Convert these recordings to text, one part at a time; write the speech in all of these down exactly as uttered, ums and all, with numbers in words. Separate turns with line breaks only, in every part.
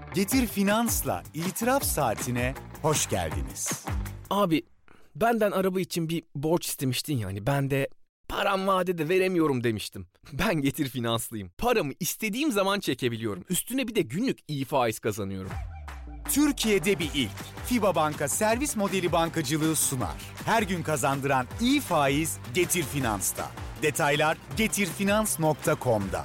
Getir Finans'la İtiraf Saatine hoş geldiniz.
Abi benden araba için bir borç istemiştin yani ben de param vadede veremiyorum demiştim. Ben Getir Finanslıyım. Paramı istediğim zaman çekebiliyorum. Üstüne bir de günlük iyi faiz kazanıyorum.
Türkiye'de bir ilk. FİBA Banka servis modeli bankacılığı sunar. Her gün kazandıran iyi faiz Getir Finans'ta. Detaylar getirfinans nokta com'da.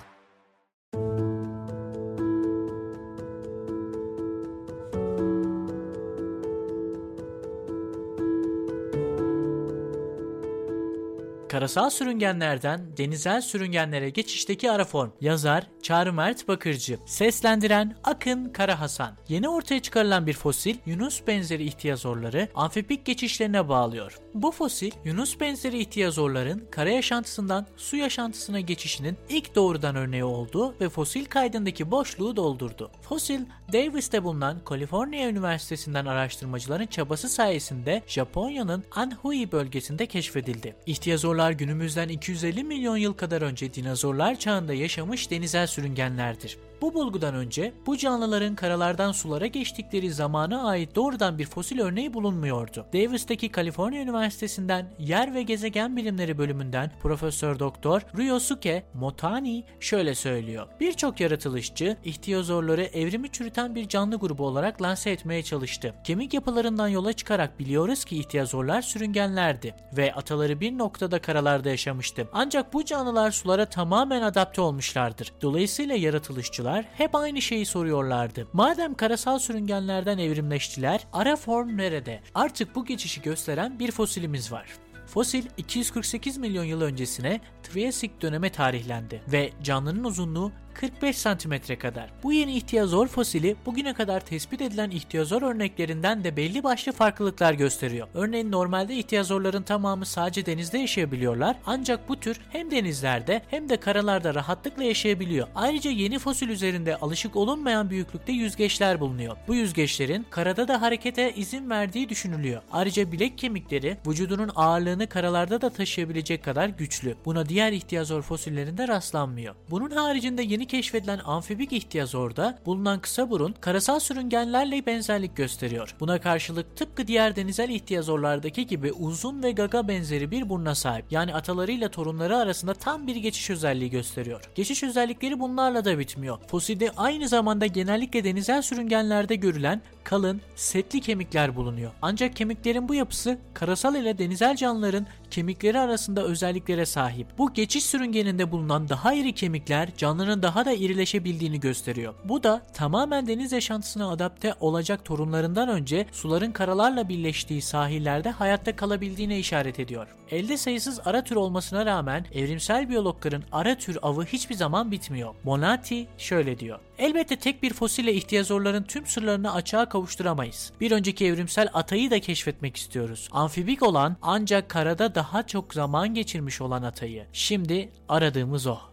Karasal sürüngenlerden denizel sürüngenlere geçişteki ara form. Yazar Çağrı Mert Bakırcı. Seslendiren Akın Karahasan. Yeni ortaya çıkarılan bir fosil Yunus benzeri ihtiyazorları amfibik geçişlerine bağlıyor. Bu fosil Yunus benzeri ihtiyazorların kara yaşantısından su yaşantısına geçişinin ilk doğrudan örneği oldu ve fosil kaydındaki boşluğu doldurdu. Fosil Davis'te bulunan Kaliforniya Üniversitesi'nden araştırmacıların çabası sayesinde Japonya'nın Anhui bölgesinde keşfedildi. İhtiyazorlar günümüzden iki yüz elli milyon yıl kadar önce dinozorlar çağında yaşamış denizel sürüngenlerdir. Bu bulgudan önce bu canlıların karalardan sulara geçtikleri zamana ait doğrudan bir fosil örneği bulunmuyordu. Davis'teki Kaliforniya Üniversitesi'nden Yer ve Gezegen Bilimleri bölümünden Profesör Doktor Ryosuke Motani şöyle söylüyor. Birçok yaratılışçı ihtiyozorları evrimi çürüten bir canlı grubu olarak lanse etmeye çalıştı. Kemik yapılarından yola çıkarak biliyoruz ki ihtiyozorlar sürüngenlerdi ve ataları bir noktada karalarda yaşamıştı. Ancak bu canlılar sulara tamamen adapte olmuşlardır. Dolayısıyla yaratılışçılar hep aynı şeyi soruyorlardı. Madem karasal sürüngenlerden evrimleştiler, ara form nerede? Artık bu geçişi gösteren bir fosilimiz var. Fosil iki yüz kırk sekiz milyon yıl öncesine Triyasik döneme tarihlendi ve canlının uzunluğu kırk beş santimetre kadar. Bu yeni ihtiyazor fosili bugüne kadar tespit edilen ihtiyazor örneklerinden de belli başlı farklılıklar gösteriyor. Örneğin normalde ihtiyazorların tamamı sadece denizde yaşayabiliyorlar ancak bu tür hem denizlerde hem de karalarda rahatlıkla yaşayabiliyor. Ayrıca yeni fosil üzerinde alışık olunmayan büyüklükte yüzgeçler bulunuyor. Bu yüzgeçlerin karada da harekete izin verdiği düşünülüyor. Ayrıca bilek kemikleri vücudunun ağırlığını karalarda da taşıyabilecek kadar güçlü. Buna diğer ihtiyazor fosillerinde rastlanmıyor. Bunun haricinde yeni keşfedilen amfibik ihtiyazorda bulunan kısa burun karasal sürüngenlerle benzerlik gösteriyor. Buna karşılık tıpkı diğer denizel ihtiyazorlardaki gibi uzun ve gaga benzeri bir buruna sahip. Yani atalarıyla torunları arasında tam bir geçiş özelliği gösteriyor. Geçiş özellikleri bunlarla da bitmiyor. Fosilde aynı zamanda genellikle denizel sürüngenlerde görülen kalın, setli kemikler bulunuyor. Ancak kemiklerin bu yapısı karasal ile denizel canlıların kemikleri arasında özelliklere sahip. Bu geçiş sürüngeninde bulunan daha iri kemikler canlının daha da irileşebildiğini gösteriyor. Bu da tamamen deniz yaşantısına adapte olacak torunlarından önce suların karalarla birleştiği sahillerde hayatta kalabildiğine işaret ediyor. Elde sayısız ara tür olmasına rağmen evrimsel biyologların ara tür avı hiçbir zaman bitmiyor. Monati şöyle diyor. Elbette tek bir fosille ihtiyazorların tüm sırlarını açığa kavuşturamayız. Bir önceki evrimsel atayı da keşfetmek istiyoruz. Amfibik olan ancak karada daha çok zaman geçirmiş olan atayı. Şimdi aradığımız o.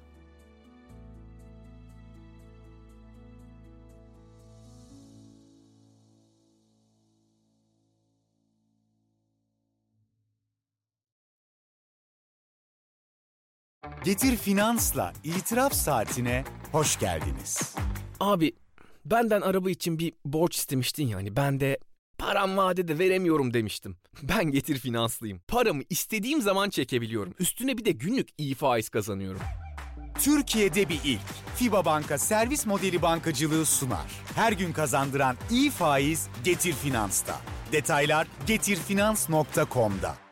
Getir Finans'la İtiraf Saatine hoş geldiniz.
Abi benden araba için bir borç istemiştin yani ben de param vadede veremiyorum demiştim. Ben Getir Finanslıyım. Paramı istediğim zaman çekebiliyorum. Üstüne bir de günlük iyi faiz kazanıyorum.
Türkiye'de bir ilk. FİBA Banka servis modeli bankacılığı sunar. Her gün kazandıran iyi faiz Getir Finans'ta. Detaylar getirfinans nokta com'da.